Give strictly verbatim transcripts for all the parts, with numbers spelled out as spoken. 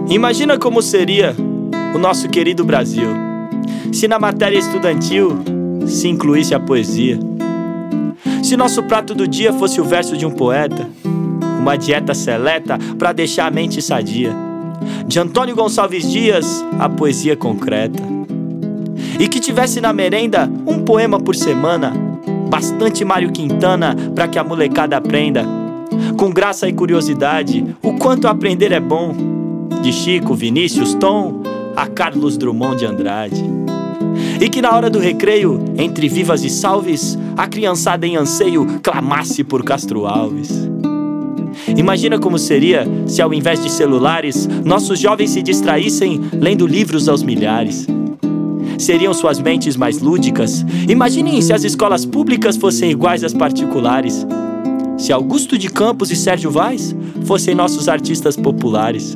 Imagina como seria o nosso querido Brasil se na matéria estudantil se incluísse a poesia. Se nosso prato do dia fosse o verso de um poeta, uma dieta seleta para deixar a mente sadia. De Antônio Gonçalves Dias, a poesia concreta. E que tivesse na merenda um poema por semana, bastante Mário Quintana para que a molecada aprenda, com graça e curiosidade, o quanto aprender é bom. De Chico, Vinícius, Tom, a Carlos Drummond de Andrade. E que na hora do recreio, entre vivas e salves, a criançada em anseio clamasse por Castro Alves. Imagina como seria se ao invés de celulares, nossos jovens se distraíssem lendo livros aos milhares. Seriam suas mentes mais lúdicas? Imaginem se as escolas públicas fossem iguais às particulares. Se Augusto de Campos e Sérgio Vaz fossem nossos artistas populares.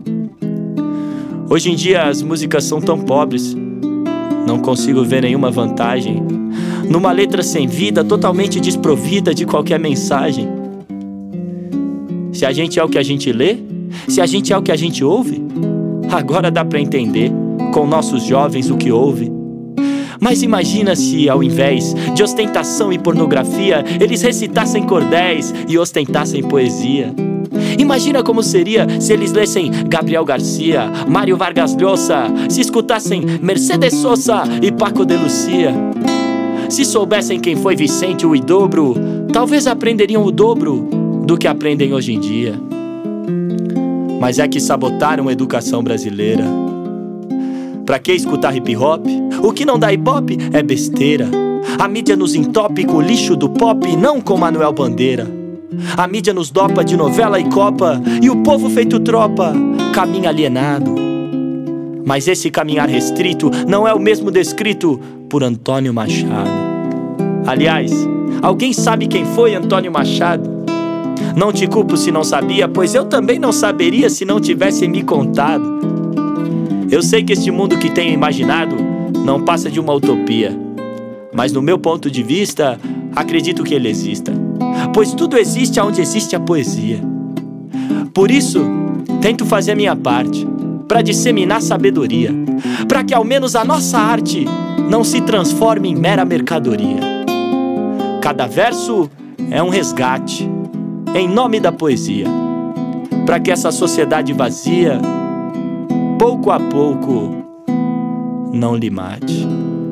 Hoje em dia as músicas são tão pobres, não consigo ver nenhuma vantagem numa letra sem vida, totalmente desprovida de qualquer mensagem. Se a gente é o que a gente lê, se a gente é o que a gente ouve, agora dá pra entender com nossos jovens o que houve. Mas imagina se, ao invés de ostentação e pornografia, eles recitassem cordéis e ostentassem poesia. Imagina como seria se eles lessem Gabriel Garcia, Mário Vargas Llosa, se escutassem Mercedes Sosa e Paco de Lucia. Se soubessem quem foi Vicente o Huidobro, talvez aprenderiam o dobro do que aprendem hoje em dia. Mas é que sabotaram a educação brasileira. Pra que escutar hip hop? O que não dá hip hop é besteira. A mídia nos entope com o lixo do pop, não com Manuel Bandeira. A mídia nos dopa de novela e copa, e o povo feito tropa caminha alienado. Mas esse caminhar restrito não é o mesmo descrito por Antônio Machado. Aliás, alguém sabe quem foi Antônio Machado? Não te culpo se não sabia, pois eu também não saberia se não tivessem me contado. Eu sei que este mundo que tenho imaginado não passa de uma utopia, mas no meu ponto de vista, acredito que ele exista, pois tudo existe onde existe a poesia. Por isso, tento fazer a minha parte para disseminar sabedoria, para que ao menos a nossa arte não se transforme em mera mercadoria. Cada verso é um resgate em nome da poesia, para que essa sociedade vazia, pouco a pouco, não lhe mate.